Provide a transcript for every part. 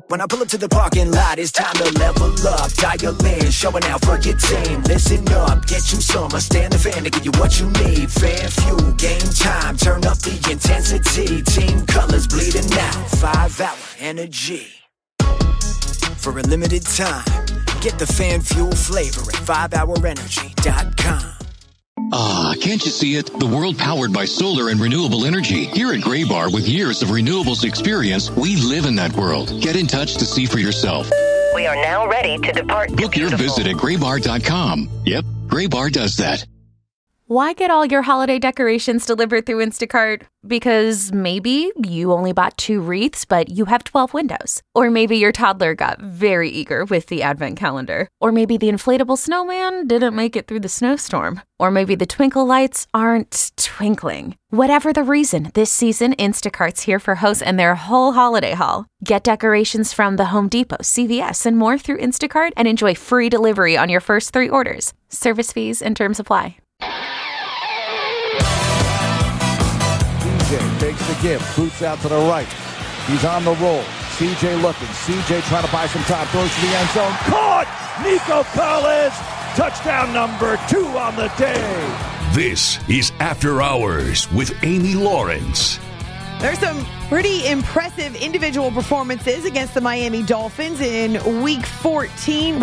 When I pull up to the parking lot, it's time to level up. Dial in, showing out for your team. Listen up, get you some. Stand the fan to give you what you need. Fan fuel, game time, turn up the intensity. Team colors bleeding out, 5-hour energy. For a limited time, get the fan fuel flavor at 5hourenergy.com. Ah, can't you see it? The world powered by solar and renewable energy. Here at Graybar, with years of renewables experience, we live in that world. Get in touch to see for yourself. We are now ready to depart. Book your visit at graybar.com. Yep, Graybar does that. Why get all your holiday decorations delivered through Instacart? Because maybe you only bought 2 wreaths, but you have 12 windows. Or maybe your toddler got very eager with the advent calendar. Or maybe the inflatable snowman didn't make it through the snowstorm. Or maybe the twinkle lights aren't twinkling. Whatever the reason, this season, Instacart's here for hosts and their whole holiday haul. Get decorations from the Home Depot, CVS, and more through Instacart and enjoy free delivery on your first 3 orders. Service fees and terms apply. CJ takes the give, boots out to the right. He's on the roll. CJ looking. CJ trying to buy some time. Throws to the end zone. Caught! Nico Collins! Touchdown number 2 on the day. This is After Hours with Amy Lawrence. There's some pretty impressive individual performances against the Miami Dolphins in week 15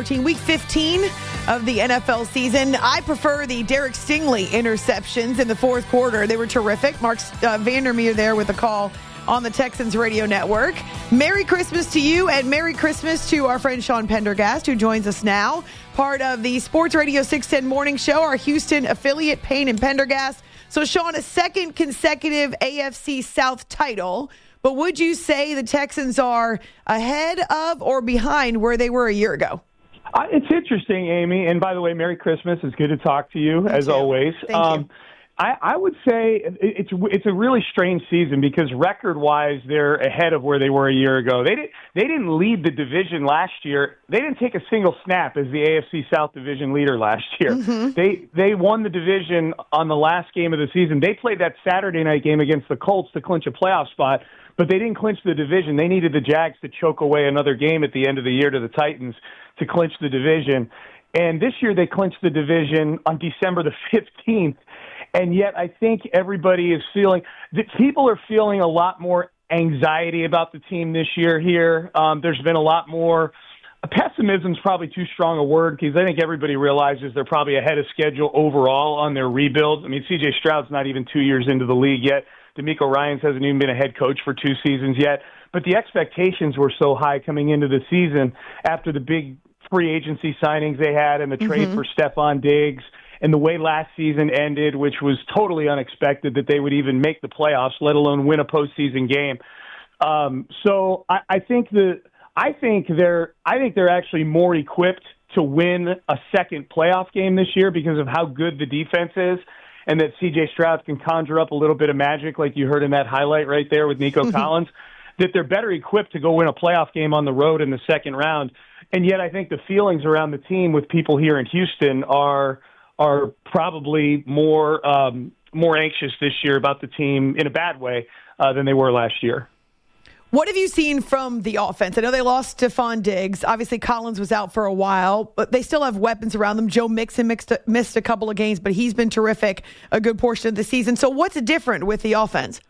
of the NFL season. I prefer the Derek Stingley interceptions in the fourth quarter. They were terrific. Mark Vandermeer there with a call on the Texans radio network. Merry Christmas to you, and Merry Christmas to our friend Sean Pendergast, who joins us now, part of the Sports Radio 610 Morning Show, our Houston affiliate, Payne and Pendergast. So, Sean, a second consecutive AFC South title, but would you say the Texans are ahead of or behind where they were a year ago? It's interesting, Amy. And by the way, Merry Christmas. It's good to talk to you, as always. Thank you. I would say it's a really strange season because record-wise, they're ahead of where they were a year ago. They didn't lead the division last year. They didn't take a single snap as the AFC South division leader last year. Mm-hmm. They won the division on the last game of the season. They played that Saturday night game against the Colts to clinch a playoff spot, but they didn't clinch the division. They needed the Jags to choke away another game at the end of the year to the Titans to clinch the division. And this year they clinched the division on December the 15th. And yet I think everybody is feeling that people are feeling a lot more anxiety about the team this year here. There's been a lot more pessimism is probably too strong a word because I think everybody realizes they're probably ahead of schedule overall on their rebuild. I mean, C.J. Stroud's not even 2 years into the league yet. DeMeco Ryans hasn't even been a head coach for 2 seasons yet. But the expectations were so high coming into the season after the big free agency signings they had and the trade for Stephon Diggs. And the way last season ended, which was totally unexpected that they would even make the playoffs, let alone win a postseason game. So I think they're actually more equipped to win a second playoff game this year because of how good the defense is, and that C.J. Stroud can conjure up a little bit of magic, like you heard in that highlight right there with Nico Collins. That they're better equipped to go win a playoff game on the road in the second round. And yet, I think the feelings around the team with people here in Houston are probably more anxious this year about the team in a bad way than they were last year. What have you seen from the offense? I know they lost Stephon Diggs. Obviously, Collins was out for a while, but they still have weapons around them. Joe Mixon missed a couple of games, but he's been terrific a good portion of the season. So what's different with the offense?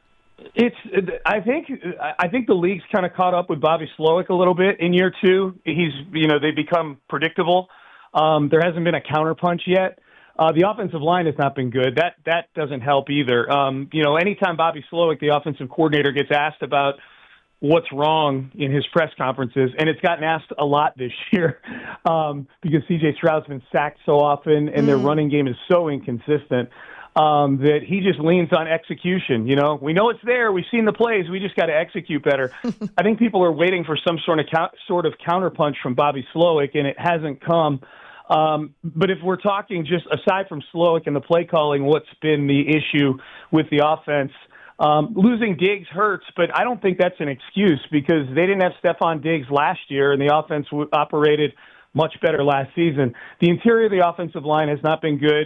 I think the league's kind of caught up with Bobby Slowick a little bit in year 2. They become predictable. There hasn't been a counterpunch yet. The offensive line has not been good. That doesn't help either. Anytime Bobby Slowick, the offensive coordinator, gets asked about what's wrong in his press conferences, and it's gotten asked a lot this year because C.J. Stroud's been sacked so often and their running game is so inconsistent that he just leans on execution. We know it's there. We've seen the plays. We just got to execute better. I think people are waiting for some sort of counterpunch from Bobby Slowick, and it hasn't come. But if we're talking just aside from Slowick and the play calling, what's been the issue with the offense? Losing Diggs hurts, but I don't think that's an excuse because they didn't have Stephon Diggs last year, and the offense operated much better last season. The interior of the offensive line has not been good.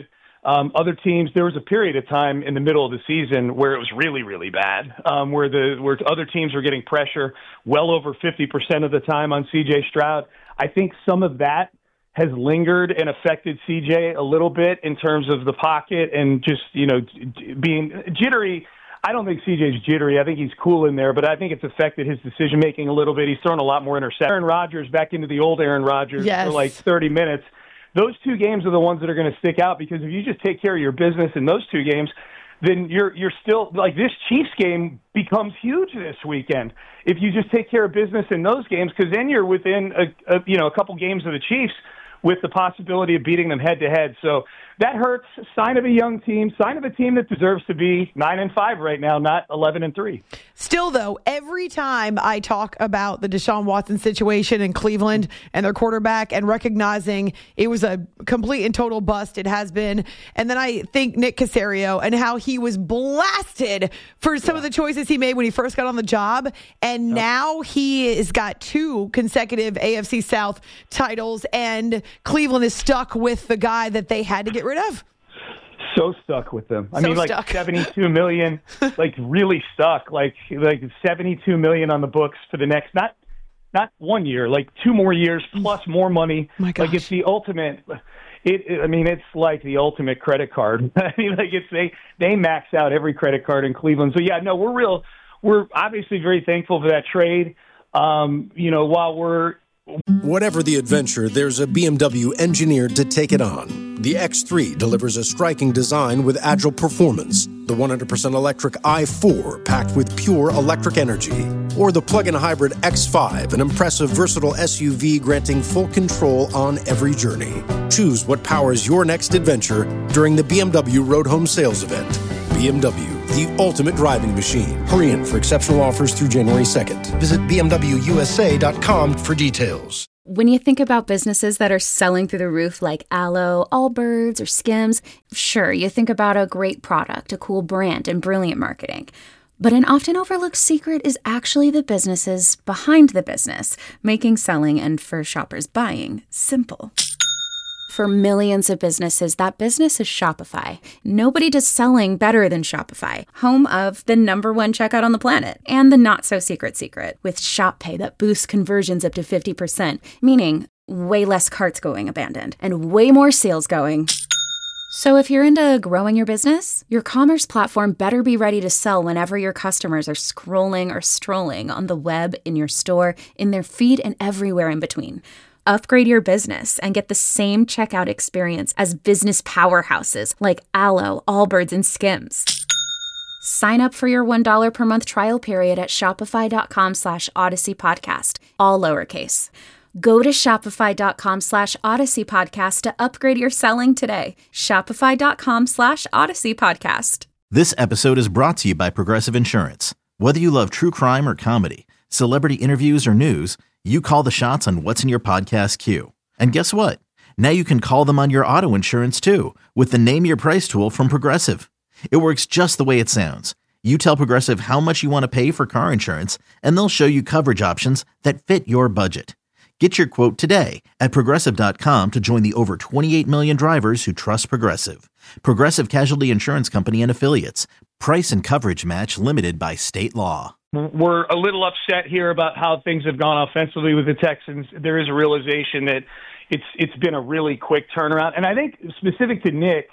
Other teams, there was a period of time in the middle of the season where it was really, really bad, where other teams were getting pressure well over 50% of the time on C.J. Stroud. I think some of that has lingered and affected C.J. a little bit in terms of the pocket and just, being jittery. I don't think C.J.'s jittery. I think he's cool in there, but I think it's affected his decision-making a little bit. He's thrown a lot more interceptions. Aaron Rodgers back into the old Aaron Rodgers for like 30 minutes. Those two games are the ones that are going to stick out because if you just take care of your business in those two games, then you're still like this Chiefs game becomes huge this weekend. If you just take care of business in those games, because then you're within a couple games of the Chiefs with the possibility of beating them head to head. So that hurts. Sign of a young team, sign of a team that deserves to be 9-5 right now, not 11-3. Still, though, every time I talk about the Deshaun Watson situation in Cleveland and their quarterback and recognizing it was a complete and total bust, it has been. And then I think Nick Caserio and how he was blasted for some of the choices he made when he first got on the job. And now he has got 2 consecutive AFC South titles, and Cleveland is stuck with the guy that they had to get rid of. So stuck with them. I mean, like stuck. $72 million, like really stuck. Like $72 million on the books for the next not 1 year, like 2 more years plus more money. My gosh. Like it's the ultimate. It's like the ultimate credit card. I mean, like they max out every credit card in Cleveland. So yeah, no, we're obviously very thankful for that trade. Whatever the adventure, there's a BMW engineered to take it on. The X3 delivers a striking design with agile performance. The 100% electric i4 packed with pure electric energy. Or the plug-in hybrid X5, an impressive, versatile SUV granting full control on every journey. Choose what powers your next adventure during the BMW Road Home Sales Event. BMW, the ultimate driving machine. Hurry in for exceptional offers through January 2nd. Visit BMWUSA.com for details. When you think about businesses that are selling through the roof like Aloe, Allbirds, or Skims, sure, you think about a great product, a cool brand, and brilliant marketing. But an often overlooked secret is actually the businesses behind the business, making selling and, for shoppers, buying simple. For millions of businesses, that business is Shopify. Nobody does selling better than Shopify, home of the #1 checkout on the planet and the not-so-secret secret with Shop Pay that boosts conversions up to 50%, meaning way less carts going abandoned and way more sales going. So if you're into growing your business, your commerce platform better be ready to sell whenever your customers are scrolling or strolling on the web, in your store, in their feed, and everywhere in between. Upgrade your business and get the same checkout experience as business powerhouses like Aloe, Allbirds, and Skims. Sign up for your $1 per month trial period at shopify.com/Odyssey Podcast, all lowercase. Go to shopify.com/Odyssey Podcast to upgrade your selling today. Shopify.com/Odyssey Podcast. This episode is brought to you by Progressive Insurance. Whether you love true crime or comedy, celebrity interviews or news, you call the shots on what's in your podcast queue. And guess what? Now you can call them on your auto insurance too with the Name Your Price tool from Progressive. It works just the way it sounds. You tell Progressive how much you want to pay for car insurance, and they'll show you coverage options that fit your budget. Get your quote today at Progressive.com to join the over 28 million drivers who trust Progressive. Progressive Casualty Insurance Company and Affiliates. Price and coverage match limited by state law. We're a little upset here about how things have gone offensively with the Texans. There is a realization that it's been a really quick turnaround. And I think specific to Nick,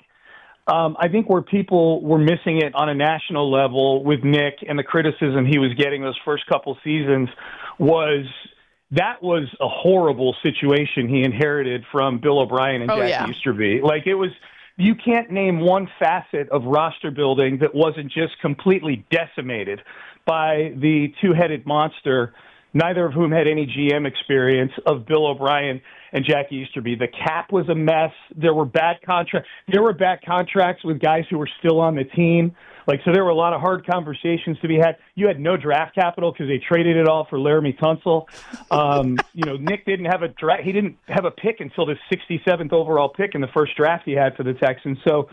I think where people were missing it on a national level with Nick and the criticism he was getting those first couple seasons was that was a horrible situation he inherited from Bill O'Brien and Jackie Easterby. Like it was, you can't name one facet of roster building that wasn't just completely decimated by the two-headed monster, neither of whom had any GM experience, of Bill O'Brien and Jackie Easterby. The cap was a mess. There were bad contracts. There were bad contracts with guys who were still on the team. So there were a lot of hard conversations to be had. You had no draft capital because they traded it all for Laramie Tunsil. Nick didn't have a draft. He didn't have a pick until the 67th overall pick in the first draft he had for the Texans. So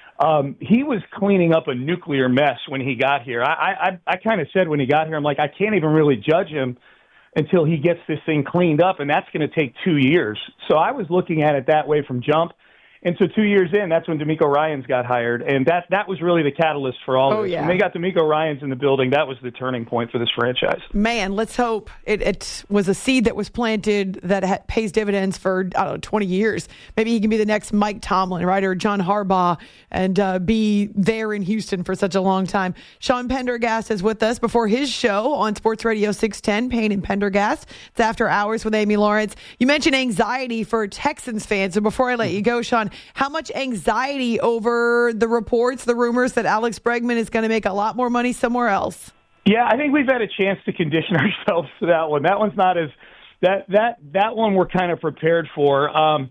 he was cleaning up a nuclear mess when he got here. I kind of said when he got here, I'm like, I can't even really judge him until he gets this thing cleaned up, and that's going to take 2 years. So I was looking at it that way from jump. And so 2 years in, that's when DeMeco Ryans got hired. And that was really the catalyst for all of this. Yeah. When they got DeMeco Ryans in the building, that was the turning point for this franchise. Man, let's hope it was a seed that was planted that pays dividends for, 20 years. Maybe he can be the next Mike Tomlin, right, or John Harbaugh, and be there in Houston for such a long time. Sean Pendergast is with us before his show on Sports Radio 610, Payne and Pendergast. It's After Hours with Amy Lawrence. You mentioned anxiety for Texans fans. So before I let you go, Sean, how much anxiety over the reports, the rumors that Alex Bregman is going to make a lot more money somewhere else? Yeah, I think we've had a chance to condition ourselves to that one. That one's not as that one we're kind of prepared for.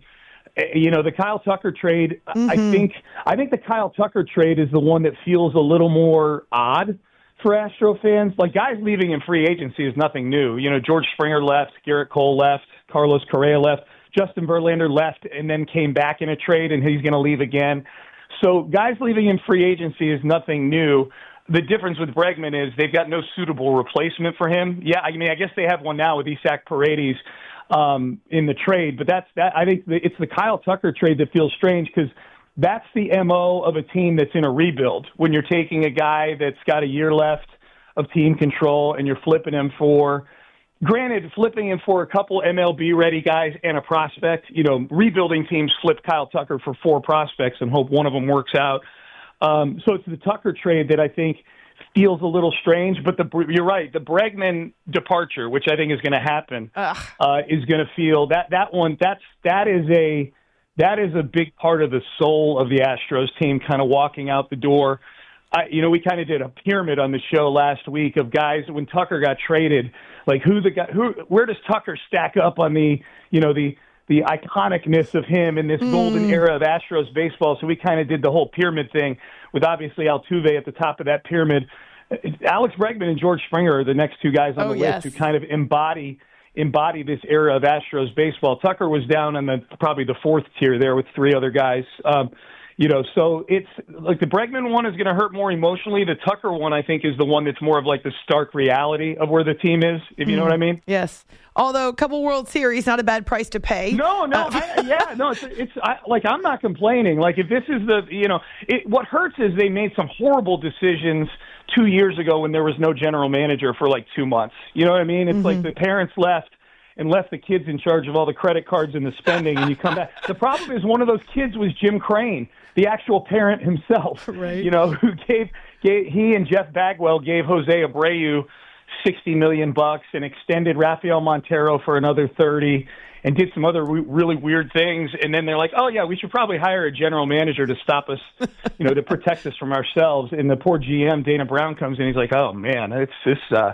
The Kyle Tucker trade. Mm-hmm. I think the Kyle Tucker trade is the one that feels a little more odd for Astro fans. Like, guys leaving in free agency is nothing new. George Springer left, Garrett Cole left, Carlos Correa left. Justin Verlander left and then came back in a trade, and he's going to leave again. So guys leaving in free agency is nothing new. The difference with Bregman is they've got no suitable replacement for him. Yeah, I guess they have one now with Isaac Paredes in the trade, but I think it's the Kyle Tucker trade that feels strange because that's the MO of a team that's in a rebuild. When you're taking a guy that's got a year left of team control and you're flipping him for... Granted, flipping him for a couple MLB-ready guys and a prospect, rebuilding teams flip Kyle Tucker for 4 prospects and hope one of them works out. So it's the Tucker trade that I think feels a little strange. But you're right, the Bregman departure, which I think is going to happen, is going to feel that one. That is a big part of the soul of the Astros team, kind of walking out the door. We kind of did a pyramid on the show last week of guys when Tucker got traded. Like where does Tucker stack up on the iconicness of him in this golden era of Astros baseball? So we kind of did the whole pyramid thing with obviously Altuve at the top of that pyramid. Alex Bregman and George Springer are the next 2 guys on the list who kind of embody this era of Astros baseball. Tucker was down on probably the 4th tier there with 3 other guys. So it's like the Bregman one is going to hurt more emotionally. The Tucker one, I think, is the one that's more of like the stark reality of where the team is, if you know what I mean. Yes. Although a couple World Series, not a bad price to pay. No. I'm not complaining. Like if this is what hurts is they made some horrible decisions 2 years ago when there was no general manager for like 2 months. You know what I mean? It's like the parents left and left the kids in charge of all the credit cards and the spending, and you come back. The problem is one of those kids was Jim Crane, the actual parent himself, right. Who he and Jeff Bagwell gave Jose Abreu $60 million and extended Rafael Montero for another 30 and did some other really weird things. And then they're like, oh, yeah, we should probably hire a general manager to stop us, to protect us from ourselves. And the poor GM, Dana Brown, comes in. He's like, oh, man, this is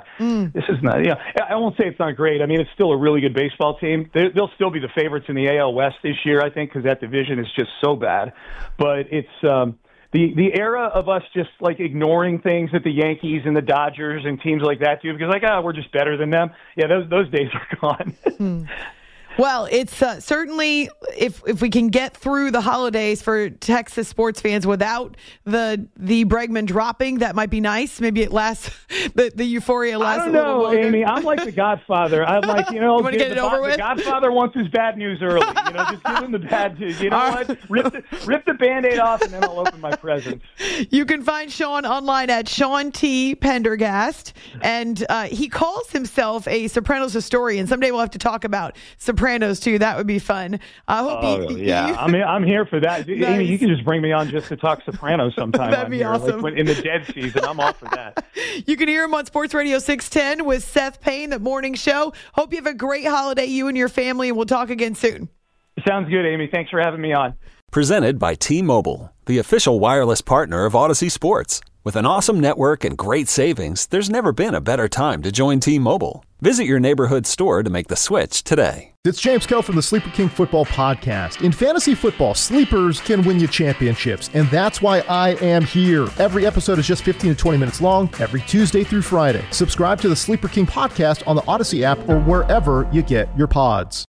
not, I won't say it's not great. I mean, it's still a really good baseball team. They'll still be the favorites in the AL West this year, I think, because that division is just so bad. But it's the era of us just like ignoring things that the Yankees and the Dodgers and teams like that do because we're just better than them. Yeah, those days are gone. Well, it's certainly if we can get through the holidays for Texas sports fans without the Bregman dropping, that might be nice. Maybe it lasts the euphoria lasts. I don't know, Amy. I'm like the Godfather. I'm like you want to get it over with? The Godfather wants his bad news early. Just give him the bad news. You know what? Rip the Band-Aid off, and then I'll open my presents. You can find Sean online at Sean T. Pendergast, and he calls himself a Sopranos historian. Someday we'll have to talk about Sopranos too. That would be fun. I hope I'm here for that. Nice. Amy, you can just bring me on just to talk Sopranos sometime. That'd be awesome. Like in the dead season, I'm all for that. You can hear him on Sports Radio 610 with Seth Payne, the morning show. Hope you have a great holiday, you and your family, and we'll talk again soon. Sounds good, Amy. Thanks for having me on. Presented by T-Mobile, the official wireless partner of Odyssey Sports. With an awesome network and great savings, there's never been a better time to join T-Mobile. Visit your neighborhood store to make the switch today. It's James Koh from the Sleeper King Football Podcast. In fantasy football, sleepers can win you championships, and that's why I am here. Every episode is just 15 to 20 minutes long, every Tuesday through Friday. Subscribe to the Sleeper King Podcast on the Odyssey app or wherever you get your pods.